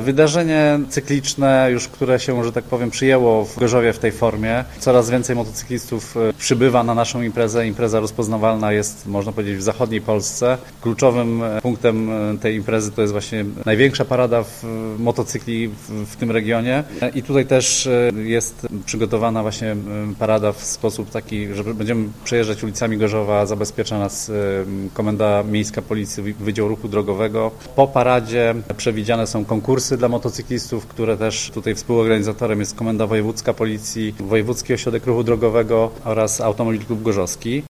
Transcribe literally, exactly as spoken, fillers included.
Wydarzenie cykliczne, już które się, że tak powiem, przyjęło w Gorzowie w tej formie. Coraz więcej motocyklistów przybywa na naszą imprezę. Impreza rozpoznawalna jest, można powiedzieć, w zachodniej Polsce. Kluczowym punktem tej imprezy to jest właśnie największa parada w motocykli w, w tym regionie. I tutaj też jest przygotowana właśnie parada w sposób taki, że będziemy przejeżdżać ulicami Gorzowa. Zabezpiecza nas Komenda Miejska Policji Wydział Ruchu Drogowego. Po paradzie przewidziane są konkursy dla motocyklistów, które też tutaj współorganizatorem jest Komenda Wojewódzka Policji, Wojewódzki Ośrodek Ruchu Drogowego oraz Automobil Klub Gorzowski.